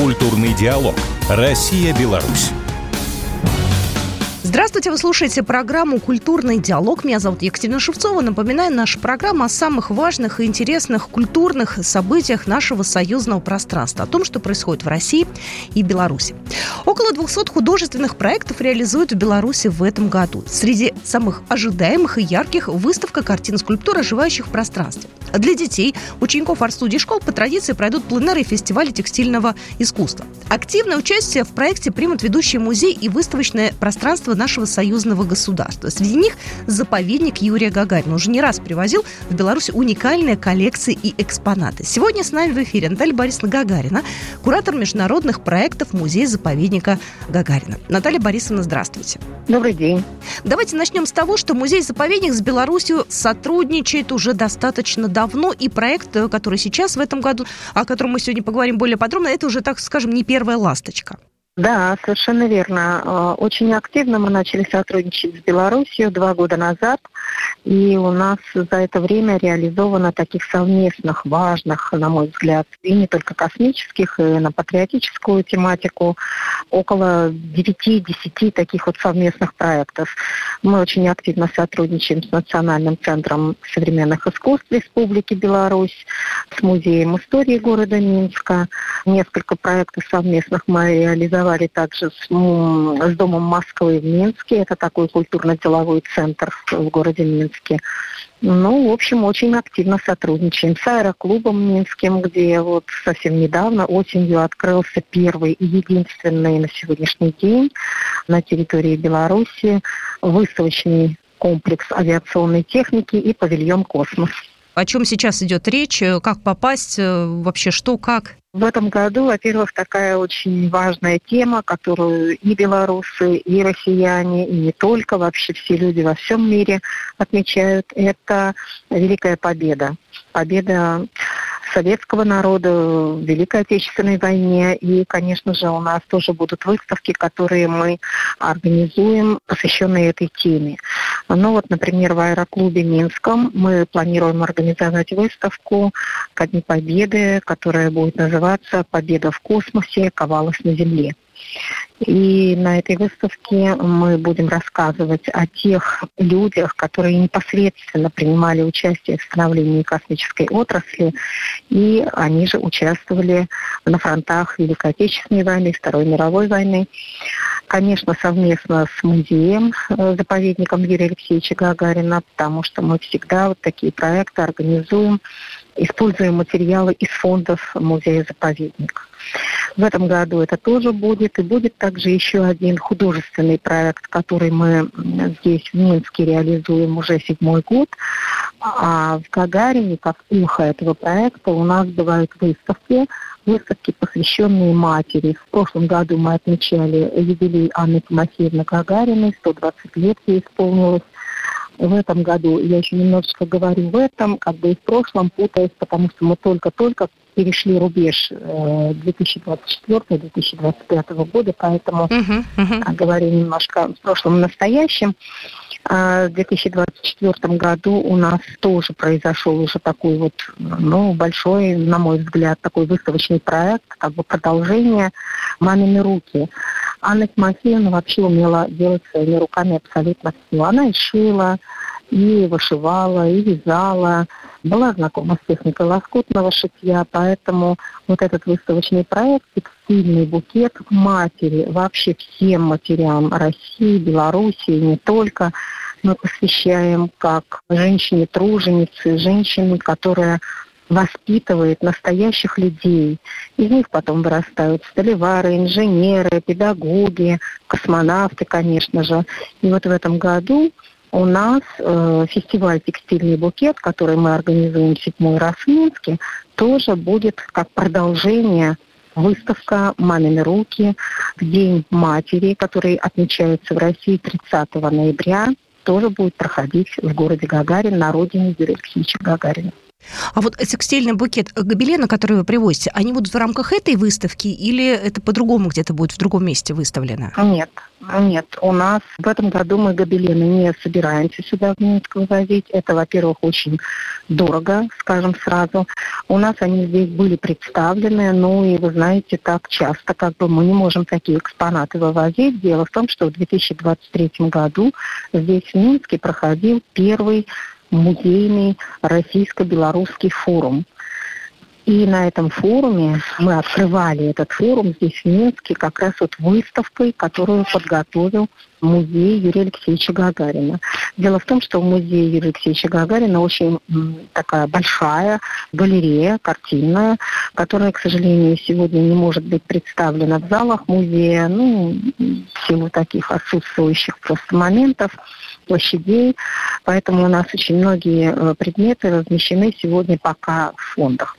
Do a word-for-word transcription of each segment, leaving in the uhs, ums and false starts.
Культурный диалог. Россия-Беларусь. Здравствуйте, вы слушаете программу «Культурный диалог». Меня зовут Екатерина Шевцова. Напоминаю, наша программа о самых важных и интересных культурных событиях нашего союзного пространства, о том, что происходит в России и Беларуси. Около двухсот художественных проектов реализуют в Беларуси в этом году. Среди самых ожидаемых и ярких выставка картин, скульптур, оживающих в пространстве. Для детей, учеников арт-студий школ по традиции пройдут пленэры и фестивали текстильного искусства. Активное участие в проекте примут ведущий музей и выставочное пространство нашего союзного государства. Среди них заповедник Юрия Гагарина. Уже не раз привозил в Беларусь уникальные коллекции и экспонаты. Сегодня с нами в эфире Наталья Борисовна Гагарина, куратор международных проектов музея-заповедника Гагарина. Наталья Борисовна, здравствуйте. Добрый день. Давайте начнем с того, что музей-заповедник с Беларусью сотрудничает уже достаточно давно, и проект, который сейчас в этом году, о котором мы сегодня поговорим более подробно, это уже, так скажем, не первая ласточка. Да, совершенно верно. Очень активно мы начали сотрудничать с Беларусью два года назад, и у нас за это время реализовано таких совместных, важных, на мой взгляд, и не только космических, и на патриотическую тематику, около девяти-десяти таких вот совместных проектов. Мы очень активно сотрудничаем с Национальным центром современных искусств Республики Беларусь, с Музеем истории города Минска. Несколько проектов совместных мы реализовали также с, с Домом Москвы в Минске. Это такой культурно-деловой центр в городе Минске. Ну, в общем, очень активно сотрудничаем с аэроклубом минским, где вот совсем недавно осенью открылся первый и единственный на сегодняшний день на территории Беларуси выставочный комплекс авиационной техники и павильон «Космос». О чем сейчас идет речь? Как попасть? Вообще что, как? В этом году, во-первых, такая очень важная тема, которую и белорусы, и россияне, и не только, вообще все люди во всем мире отмечают, это Великая Победа. Победа советского народа в Великой Отечественной войне. И, конечно же, у нас тоже будут выставки, которые мы организуем, посвященные этой теме. Ну вот, например, в аэроклубе Минском мы планируем организовать выставку ко Дню Победы, которая будет называться «Победа в космосе ковалась на Земле». И на этой выставке мы будем рассказывать о тех людях, которые непосредственно принимали участие в становлении космической отрасли, и они же участвовали на фронтах Великой Отечественной войны, Второй мировой войны. Конечно, совместно с музеем, заповедником Юрия Алексеевича Гагарина, потому что мы всегда вот такие проекты организуем, используем материалы из фондов музея-заповедника. В этом году это тоже будет. И будет также еще один художественный проект, который мы здесь, в Минске, реализуем уже седьмой год. А в Гагарине, как эхо этого проекта, у нас бывают выставки, выставки, посвященные матери. В прошлом году мы отмечали юбилей Анны Тимофеевны Гагариной, сто двадцать лет ей исполнилось. В этом году, я еще немножечко говорю в этом, как бы и в прошлом путаюсь, потому что мы только-только перешли рубеж две тысячи двадцать четвёртого - две тысячи двадцать пятого года, поэтому uh-huh, uh-huh. говорю немножко в прошлом и настоящем. В две тысячи двадцать четвёртом году у нас тоже произошел уже такой вот, ну, большой, на мой взгляд, такой выставочный проект, как бы продолжение «Мамины руки». Анна Тимофеевна вообще умела делать своими руками абсолютно все. Она и шила, и вышивала, и вязала, была знакома с техникой лоскутного шитья, поэтому вот этот выставочный проект «Текстильный букет матери», вообще всем матерям России, Беларуси, и не только, мы посвящаем как женщине-труженице, женщине, которая воспитывает настоящих людей. Из них потом вырастают столевары, инженеры, педагоги, космонавты, конечно же. И вот в этом году у нас э, фестиваль «Текстильный букет», который мы организуем седьмой раз в Минске, тоже будет как продолжение выставка «Мамины руки» в День матери, который отмечается в России тридцатого ноября, тоже будет проходить в городе Гагарин, на родине Юрия Алексеевича Гагарина. А вот текстильный букет, гобелены, которые вы привозите, они будут в рамках этой выставки или это по-другому где-то будет в другом месте выставлено? Нет, нет. У нас в этом году мы гобелены не собираемся сюда в Минск вывозить. Это, во-первых, очень дорого, скажем сразу. У нас они здесь были представлены, ну и вы знаете, так часто как бы мы не можем такие экспонаты вывозить. Дело в том, что в две тысячи двадцать третьем году здесь в Минске проходил первый музейный российско-белорусский форум. И на этом форуме, мы открывали этот форум здесь в Минске как раз вот выставкой, которую подготовил музей Юрия Алексеевича Гагарина. Дело в том, что в музее Юрия Алексеевича Гагарина очень м, такая большая галерея картинная, которая, к сожалению, сегодня не может быть представлена в залах музея, ну, в силу таких отсутствующих просто моментов, площадей. Поэтому у нас очень многие предметы размещены сегодня пока в фондах.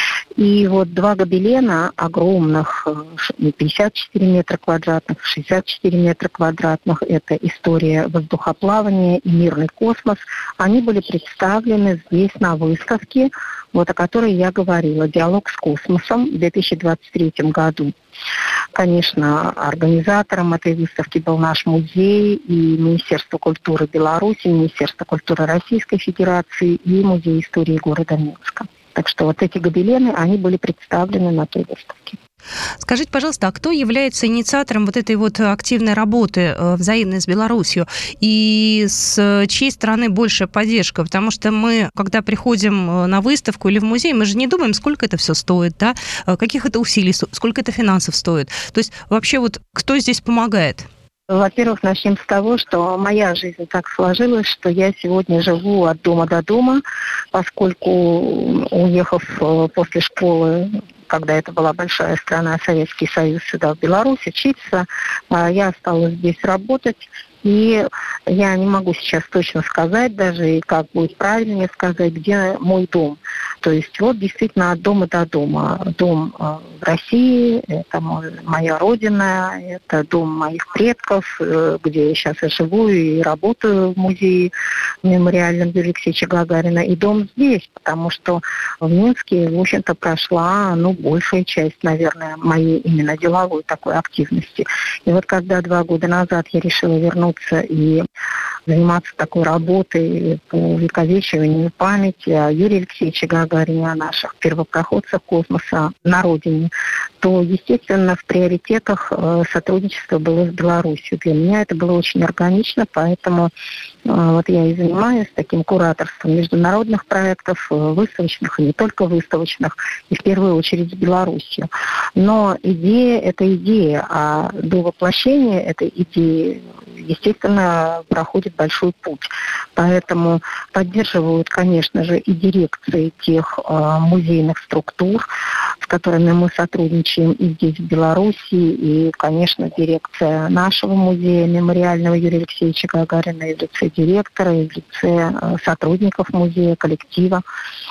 И вот два гобелена огромных, пятьдесят четыре метра квадратных, шестьдесят четыре метра квадратных, это история воздухоплавания и мирный космос, они были представлены здесь на выставке, вот о которой я говорила, «Диалог с космосом» в две тысячи двадцать третьем году. Конечно, организатором этой выставки был наш музей и Министерство культуры Беларуси, Министерство культуры Российской Федерации и Музей истории города Минска. Так что вот эти гобелены, они были представлены на той выставке. Скажите, пожалуйста, а кто является инициатором вот этой вот активной работы взаимной с Беларусью? И с чьей стороны большая поддержка? Потому что мы, когда приходим на выставку или в музей, мы же не думаем, сколько это все стоит, да? Каких это усилий, сколько это финансов стоит. То есть вообще вот кто здесь помогает? Во-первых, начнем с того, что моя жизнь так сложилась, что я сегодня живу от дома до дома, поскольку, уехав после школы, когда это была большая страна, Советский Союз, сюда, в Беларусь, учиться, я осталась здесь работать. И я не могу сейчас точно сказать даже, и как будет правильнее сказать, где мой дом. То есть вот действительно от дома до дома. Дом в России, это моя родина, это дом моих предков, где я сейчас и живу и работаю в музее мемориальном Юрия Алексеевича Гагарина. И дом здесь, потому что в Минске, в общем-то, прошла, ну, большая часть, наверное, моей именно деловой такой активности. И вот когда два года назад я решила вернуться и заниматься такой работой по увековечиванию памяти о Юрии Алексеевиче Гагарине, о наших первопроходцах космоса на родине, то, естественно, в приоритетах сотрудничество было с Беларусью. Для меня это было очень органично, поэтому вот я и занимаюсь таким кураторством международных проектов, выставочных и не только выставочных, и в первую очередь с Беларусью. Но идея – это идея, а до воплощения этой идеи, естественно, проходит большой путь. Поэтому поддерживают, конечно же, и дирекции тех э, музейных структур, с которыми мы сотрудничаем и здесь, в Беларуси, и, конечно, дирекция нашего музея мемориального Юрия Алексеевича Гагарина, и в лице директора, и в лице э, сотрудников музея, коллектива.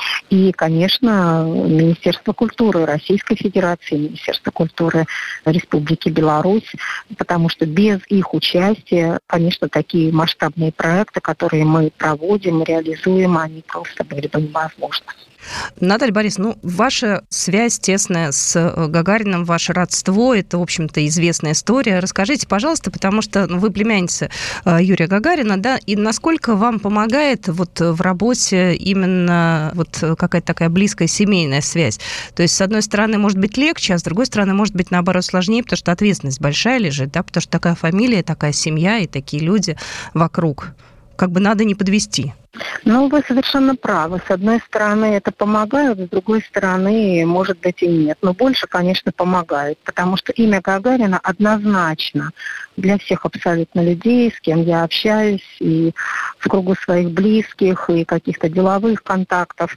И, конечно, Министерство культуры Российской Федерации, Министерство культуры Республики Беларусь, потому что без их участия, конечно, такие масштабные проекты, которые мы проводим, реализуем, они просто были бы невозможны. Наталья Борисовна, ну, ваша связь тесная с Гагарином, ваше родство, это, в общем-то, известная история. Расскажите, пожалуйста, потому что ну, вы племянница Юрия Гагарина, да, и насколько вам помогает вот в работе именно вот какая-то такая близкая семейная связь? То есть, с одной стороны, может быть легче, а с другой стороны, может быть, наоборот, сложнее, потому что ответственность большая лежит, да, потому что такая фамилия, такая семья и такие люди вокруг. Как бы надо не подвести. Ну, вы совершенно правы. С одной стороны, это помогает, с другой стороны, может быть, и нет. Но больше, конечно, помогает, потому что имя Гагарина однозначно для всех абсолютно людей, с кем я общаюсь, и в кругу своих близких, и каких-то деловых контактов,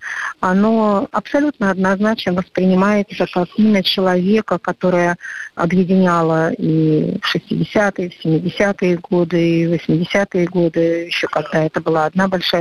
оно абсолютно однозначно воспринимается как имя человека, которое объединяло и в шестидесятые, в семидесятые годы, и в восьмидесятые годы, еще когда это была одна большая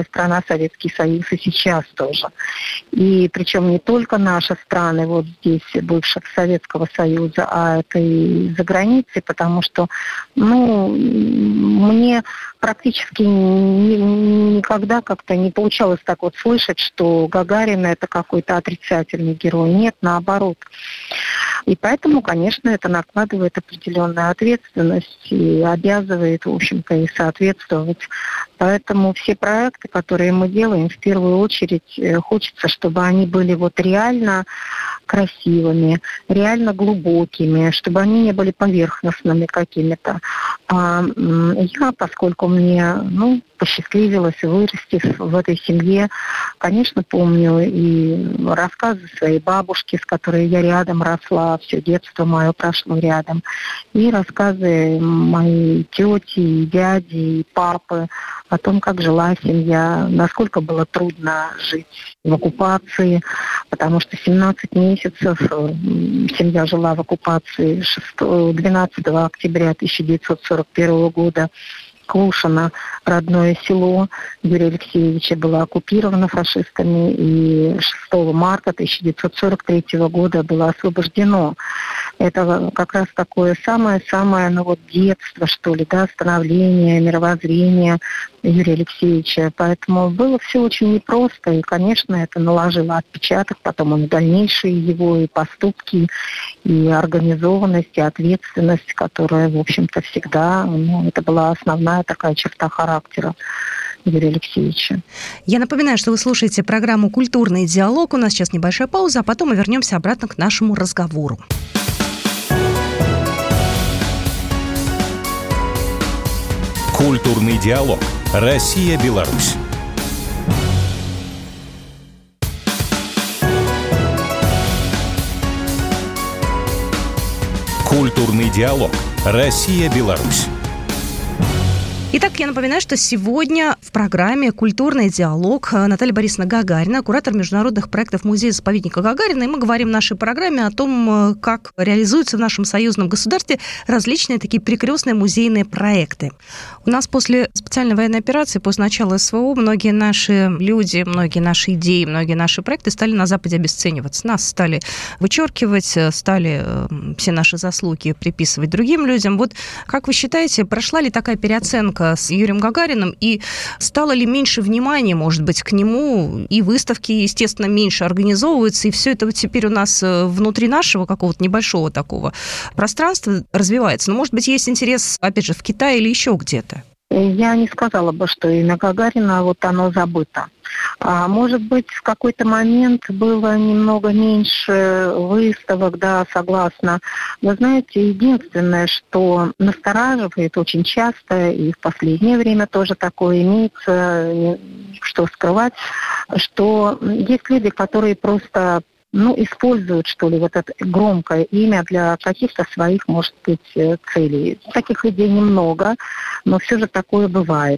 большая страна, Советский Союз, и сейчас тоже. И причем не только наши страны, вот здесь, бывших Советского Союза, а это и за границей, потому что, ну, мне практически ни, никогда как-то не получалось так вот слышать, что Гагарин – это какой-то отрицательный герой. Нет, наоборот. И поэтому, конечно, это накладывает определенную ответственность и обязывает, в общем-то, и соответствовать. Поэтому все проекты, которые мы делаем, в первую очередь хочется, чтобы они были вот реально красивыми, реально глубокими, чтобы они не были поверхностными какими-то. А я, поскольку мне, ну, посчастливилось вырасти в этой семье, конечно, помню и рассказы своей бабушки, с которой я рядом росла, все детство мое прошло рядом, и рассказы моей тети, и дяди, и папы о том, как жила семья, насколько было трудно жить в оккупации, потому что семнадцать месяцев семья жила в оккупации двенадцатого октября тысяча девятьсот сорок первого года. Клушино, родное село Юрия Алексеевича, было оккупировано фашистами, и шестого марта тысяча девятьсот сорок третьего года было освобождено. Это как раз такое самое-самое, ну вот, детство, что ли, да, становление, мировоззрение Юрия Алексеевича. Поэтому было все очень непросто, и, конечно, это наложило отпечаток потом и дальнейшие его и поступки, и организованность, и ответственность, которая, в общем-то, всегда, ну, это была основная такая черта характера Юрия Алексеевича. Я напоминаю, что вы слушаете программу «Культурный диалог». У нас сейчас небольшая пауза, а потом мы вернемся обратно к нашему разговору. Культурный диалог. Россия-Беларусь. Культурный диалог. Россия-Беларусь. Итак, я напоминаю, что сегодня в программе «Культурный диалог» Наталья Борисовна Гагарина, куратор международных проектов Музея-заповедника Гагарина, и мы говорим в нашей программе о том, как реализуются в нашем союзном государстве различные такие перекрестные музейные проекты. У нас после специальной военной операции, после начала СВО, многие наши люди, многие наши идеи, многие наши проекты стали на Западе обесцениваться. Нас стали вычеркивать, стали все наши заслуги приписывать другим людям. Вот как вы считаете, прошла ли такая переоценка с Юрием Гагариным, и стало ли меньше внимания, может быть, к нему, и выставки, естественно, меньше организовываются, и все это вот теперь у нас внутри нашего какого-то небольшого такого пространства развивается. Но, может быть, есть интерес, опять же, в Китае или еще где-то? Я не сказала бы, что имя Гагарина, вот оно забыто. А может быть, в какой-то момент было немного меньше выставок, да, согласна. Вы знаете, единственное, что настораживает очень часто, и в последнее время тоже такое имеется, что скрывать, что есть люди, которые просто, ну, используют, что ли, вот это громкое имя для каких-то своих, может быть, целей. Таких людей немного, но все же такое бывает.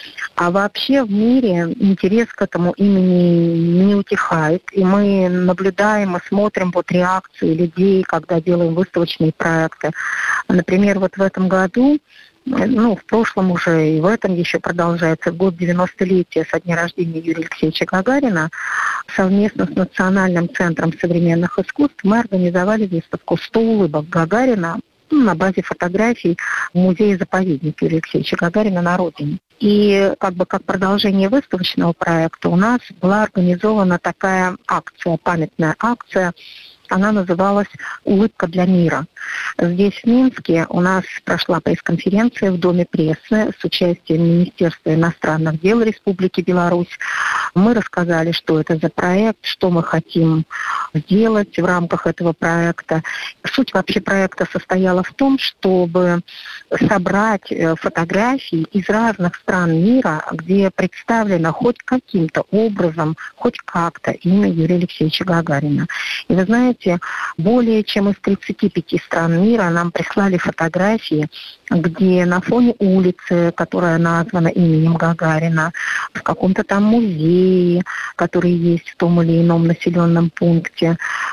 А вообще в мире интерес к этому имени не утихает, и мы наблюдаем и смотрим вот реакции людей, когда делаем выставочные проекты. Например, вот в этом году, ну, в прошлом уже и в этом еще продолжается год девяностолетия со дня рождения Юрия Алексеевича Гагарина, совместно с Национальным центром современных искусств мы организовали выставку «сто улыбок Гагарина» на базе фотографий в музее-заповедник Юрия Алексеевича Гагарина на родине. И как бы как продолжение выставочного проекта у нас была организована такая акция, памятная акция. Она называлась «Улыбка для мира». Здесь, в Минске, у нас прошла пресс-конференция в Доме прессы с участием Министерства иностранных дел Республики Беларусь. Мы рассказали, что это за проект, что мы хотим сделать в рамках этого проекта. Суть вообще проекта состояла в том, чтобы собрать фотографии из разных стран мира, где представлено хоть каким-то образом, хоть как-то имя Юрия Алексеевича Гагарина. И вы знаете, более чем из тридцати пяти стран мира нам прислали фотографии, где на фоне улицы, которая названа именем Гагарина, в каком-то там музее, который есть в том или ином населенном пункте,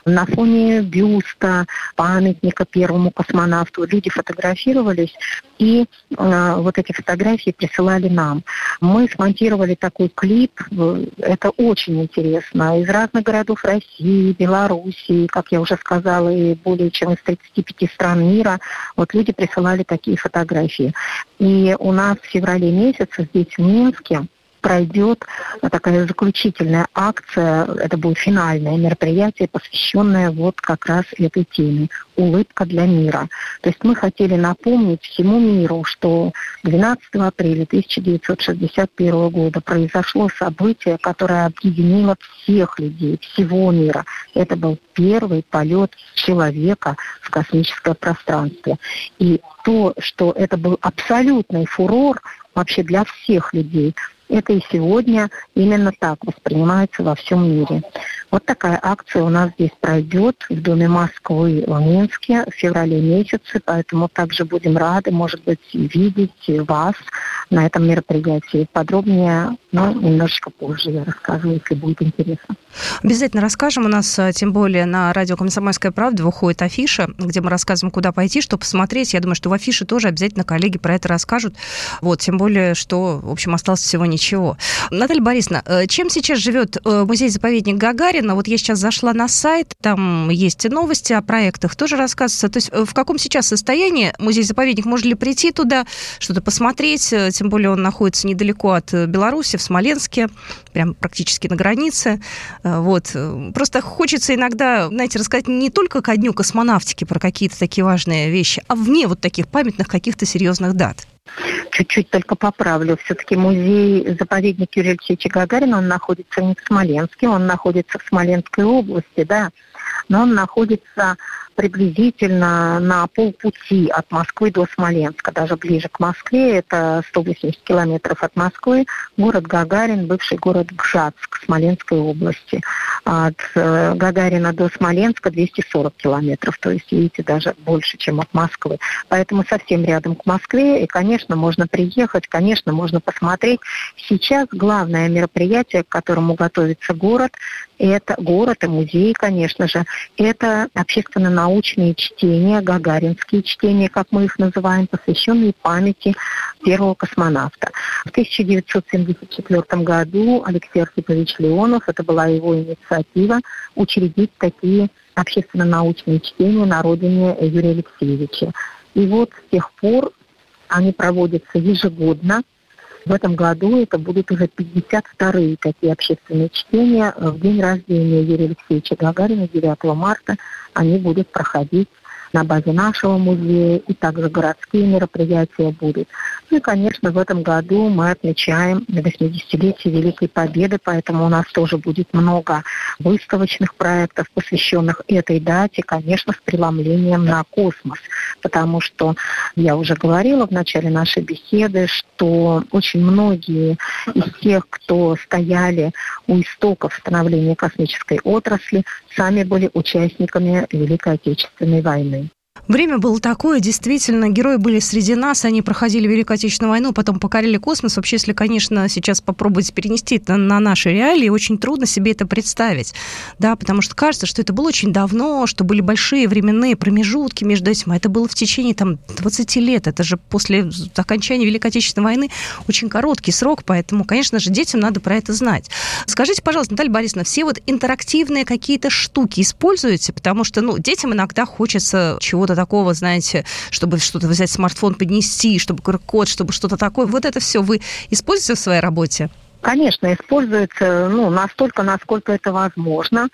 на фоне бюста, памятника первому космонавту. Люди фотографировались, и э, вот эти фотографии присылали нам. Мы смонтировали такой клип, это очень интересно, из разных городов России, Белоруссии, как я уже сказала, и более чем из тридцати пяти стран мира. Вот люди присылали такие фотографии. И у нас в феврале месяце здесь, в Минске, пройдет такая заключительная акция, это будет финальное мероприятие, посвященное вот как раз этой теме «Улыбка для мира». То есть мы хотели напомнить всему миру, что двенадцатого апреля тысяча девятьсот шестьдесят первого года произошло событие, которое объединило всех людей, всего мира. Это был первый полет человека в космическое пространство. И то, что это был абсолютный фурор вообще для всех людей, это и сегодня именно так воспринимается во всем мире. Вот такая акция у нас здесь пройдет в Доме Москвы в Минске в феврале месяце, поэтому также будем рады, может быть, видеть вас на этом мероприятии. Подробнее, но немножечко позже я расскажу, если будет интересно. Обязательно расскажем. У нас, тем более, на радио «Комсомольская правда» выходит афиша, где мы рассказываем, куда пойти, что посмотреть. Я думаю, что в афише тоже обязательно коллеги про это расскажут. Вот, тем более, что, в общем, осталось всего ничего. Наталья Борисовна, чем сейчас живет музей-заповедник Гагарина? Вот я сейчас зашла на сайт, там есть новости о проектах, тоже рассказывается. То есть в каком сейчас состоянии музей-заповедник? Можно ли прийти туда, что-то посмотреть? Тем более он находится недалеко от Беларуси, в Смоленске, прям практически на границе. Вот. Просто хочется иногда, знаете, рассказать не только ко дню космонавтики про какие-то такие важные вещи, а вне вот таких памятных каких-то серьезных дат. Чуть-чуть только поправлю. Все-таки музей-заповедник Юрия Алексеевича Гагарина, он находится не в Смоленске, он находится в Смоленской области, да, но он находится приблизительно на полпути от Москвы до Смоленска, даже ближе к Москве, это сто восемьдесят километров от Москвы, город Гагарин, бывший город Гжатск Смоленской области. От Гагарина до Смоленска двести сорок километров, то есть, видите, даже больше, чем от Москвы. Поэтому совсем рядом к Москве, и, конечно, можно приехать, конечно, можно посмотреть. Сейчас главное мероприятие, к которому готовится город, это город и музей, конечно же, это общественно-научные чтения, гагаринские чтения, как мы их называем, посвященные памяти первого космонавта. В тысяча девятьсот семьдесят четвёртом году Алексей Архипович Леонов, это была его инициатива, учредить такие общественно-научные чтения на родине Юрия Алексеевича. И вот с тех пор они проводятся ежегодно. В этом году это будут уже пятьдесят вторые такие общественные чтения. В день рождения Юрия Алексеевича Гагарина, девятого марта, они будут проходить на базе нашего музея, и также городские мероприятия будут. Ну и, конечно, в этом году мы отмечаем восьмидесятилетие Великой Победы, поэтому у нас тоже будет много выставочных проектов, посвященных этой дате, конечно, с преломлением на космос, потому что я уже говорила в начале нашей беседы, что очень многие из тех, кто стояли у истоков становления космической отрасли, сами были участниками Великой Отечественной войны. Время было такое, действительно, герои были среди нас, они проходили Великую Отечественную войну, потом покорили космос. Вообще, если, конечно, сейчас попробовать перенести это на наши реалии, очень трудно себе это представить, да, потому что кажется, что это было очень давно, что были большие временные промежутки между этим, а это было в течение, там, двадцати лет, это же после окончания Великой Отечественной войны очень короткий срок, поэтому, конечно же, детям надо про это знать. Скажите, пожалуйста, Наталья Борисовна, все вот интерактивные какие-то штуки используете, потому что, ну, детям иногда хочется чего-то такого, знаете, чтобы что-то взять, смартфон поднести, чтобы ку ар код, чтобы что-то такое. Вот это все вы используете в своей работе? Конечно, используется, ну, настолько, насколько это возможно.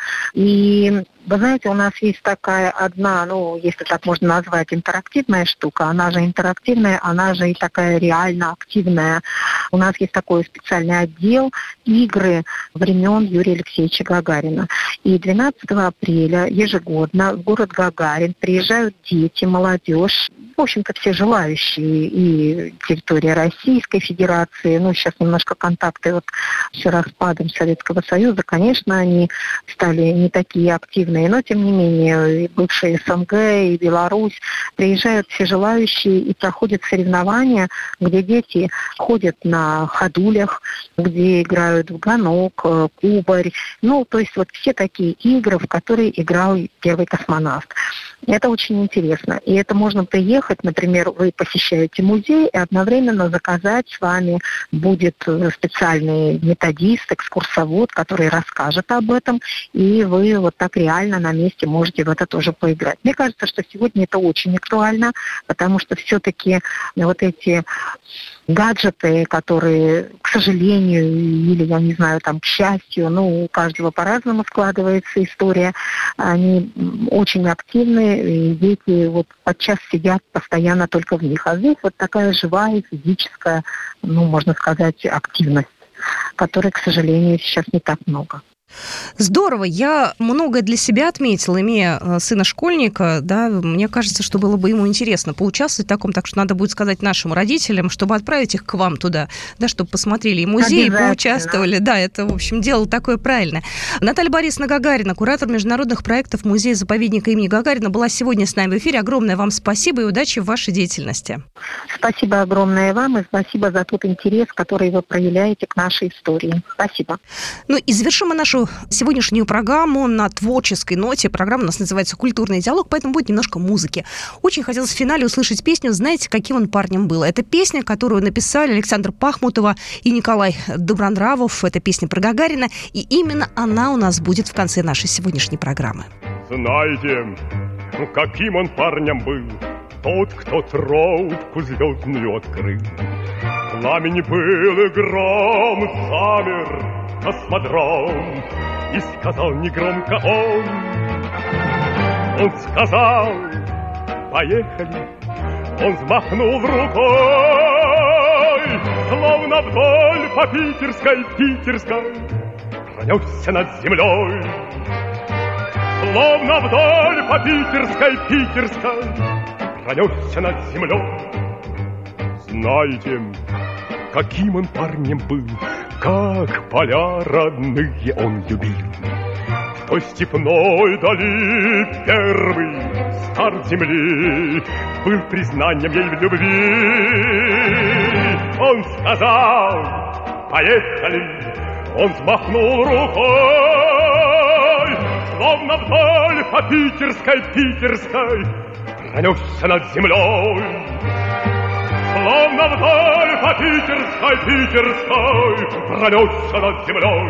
И, вы знаете, у нас есть такая одна, ну, если так можно назвать, интерактивная штука. Она же интерактивная, она же и такая реально активная. У нас есть такой специальный отдел игры времен Юрия Алексеевича Гагарина. И двенадцатого апреля ежегодно в город Гагарин приезжают дети, молодежь, в общем-то, все желающие, и территория Российской Федерации, ну, сейчас немножко контакты вот с распадом Советского Союза, конечно, они стали не такие активные, но, тем не менее, и бывшие СНГ, и Беларусь, приезжают все желающие и проходят соревнования, где дети ходят на ходулях, где играют в ганок, кубарь, ну, то есть вот все такие игры, в которые играл первый космонавт. Это очень интересно. И это можно приехать, например, вы посещаете музей, и одновременно заказать с вами будет специальный методист, экскурсовод, который расскажет об этом, и вы вот так реально на месте можете в это тоже поиграть. Мне кажется, что сегодня это очень актуально, потому что все-таки вот эти гаджеты, которые, к сожалению, или, я не знаю, там, к счастью, ну, у каждого по-разному складывается история, они очень активны, и дети вот подчас сидят постоянно только в них. А здесь вот такая живая, физическая, ну, можно сказать, активность, которой, к сожалению, сейчас не так много. Здорово. Я многое для себя отметила, имея сына школьника, да, мне кажется, что было бы ему интересно поучаствовать в таком, так что надо будет сказать нашим родителям, чтобы отправить их к вам туда, да, чтобы посмотрели и музей, и поучаствовали. Да, это, в общем, дело такое правильное. Наталья Борисовна Гагарина, куратор международных проектов музея-заповедника имени Гагарина, была сегодня с нами в эфире. Огромное вам спасибо и удачи в вашей деятельности. Спасибо огромное вам и спасибо за тот интерес, который вы проявляете к нашей истории. Спасибо. Ну и завершим мы нашу сегодняшнюю программу на творческой ноте. Программа у нас называется «Культурный диалог», поэтому будет немножко музыки. Очень хотелось в финале услышать песню «Знаете, каким он парнем был». Это песня, которую написали Александр Пахмутова и Николай Добронравов. Это песня про Гагарина, и именно она у нас будет в конце нашей сегодняшней программы. Знаете, каким он парнем был, тот, кто тропку звездную открыл. Пламень был и гром замер космодром, и сказал негромко он, он сказал, поехали, он взмахнул рукой, словно вдоль по питерской, питерской, пронесся над землей, словно вдоль по питерской, питерской, пронесся над землей. Знаете, каким он парнем был, как поля родные он любил. В той степной дали первый старт земли был признанием ей в любви. Он сказал, поехали, он взмахнул рукой, словно вдоль по питерской, питерской пронесся над землей. Словно вдоль по питерской, питерской пронесся над землей.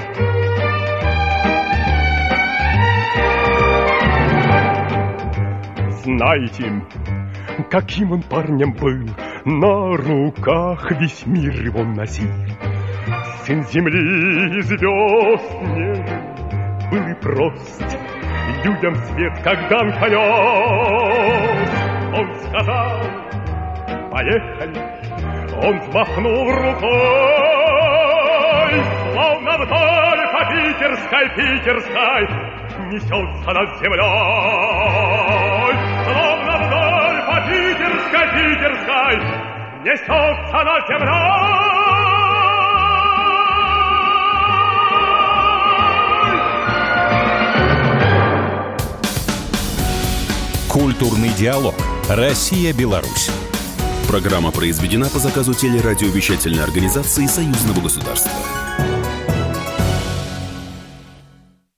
Знаете, каким он парнем был, на руках весь мир его носил. Сын земли и звезд нежен был и прост, людям свет как дан понес. Он сказал, поехали, он взмахнул рукой, словно вдоль по питерской, питерской несется над землей. Словно вдоль по питерской, питерской несется над землей. Культурный диалог. Россия-Беларусь. Программа произведена по заказу телерадиовещательной организации Союзного государства.